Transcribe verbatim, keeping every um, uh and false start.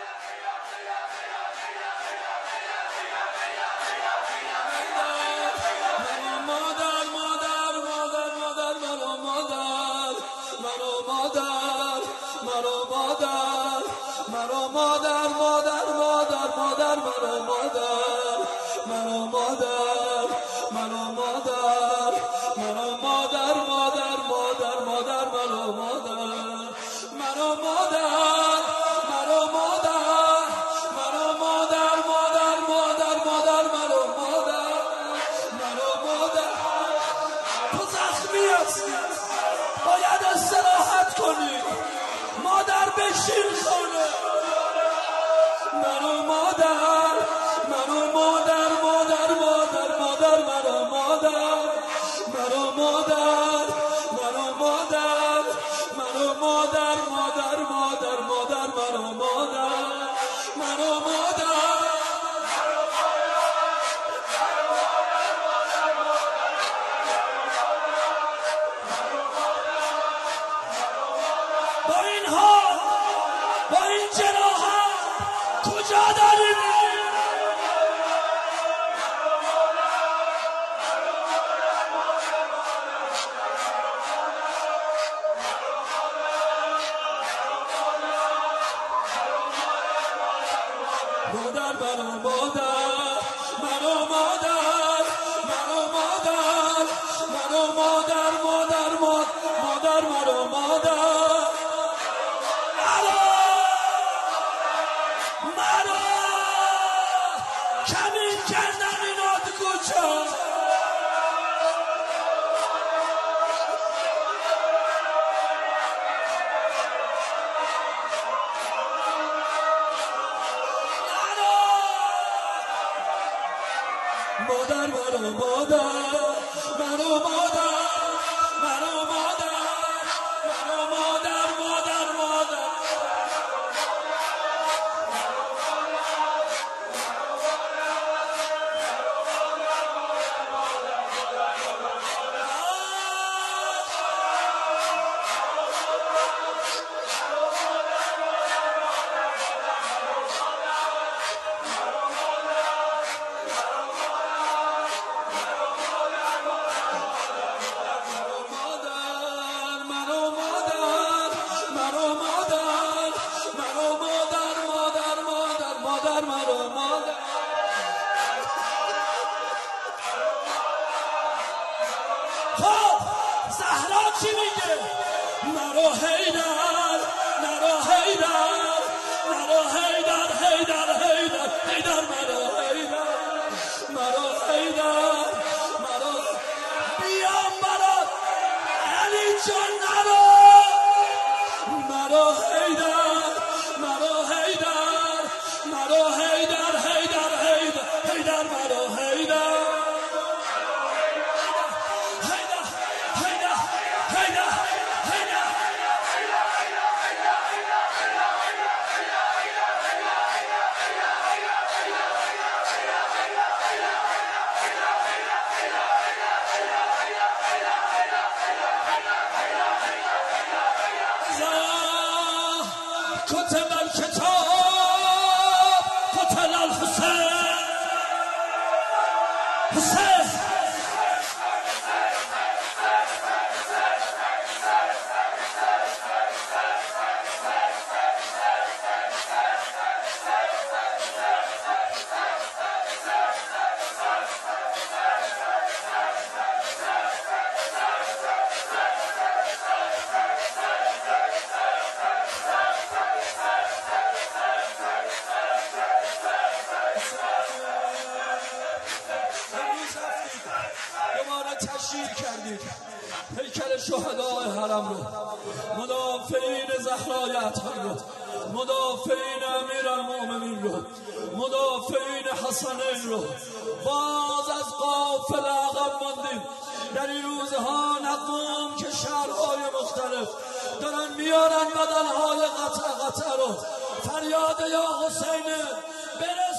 باید استراحت کنی. مادر بشین خونه. منو مادر منو مادر مادر مادر مادر منو مادر منو مادر منو مادر منو مادر مادر مادر مادر منو مادر منو مادر با این حال با این جراحت کجا داری میری؟ مادر منو مادر منو مادر منو مادر منو مادر مادر مادر منو مادر منو کمین کردم اینا تو کوچه. مادر منو مادر منو مادر منو مادر منو مادر مادر مادر خب زهرا چی میگه؟ نرو حیدر نرو حیدر نرو حیدر حیدر حیدر حیدر مرو حیدر مرو حیدر مرو بیام برات علی جان نرو مرو حیدر مرو حیدر مرو حیدر حیدر حیدر حیدر مرو حیدر كتب الكتاب قتل الحسين حسين تشییع کردید هیکل شهدای حرم رو، مدافعین زهرای اطهر رو، مدافعین امیرالمؤمنین رو، مدافعین حسنین رو. باز از قافله عقب ماندیم. در این روزها نقوم که شهرهای مختلف دارن میارن بدنهای قطع قطع رو. فریاد یا حسین بره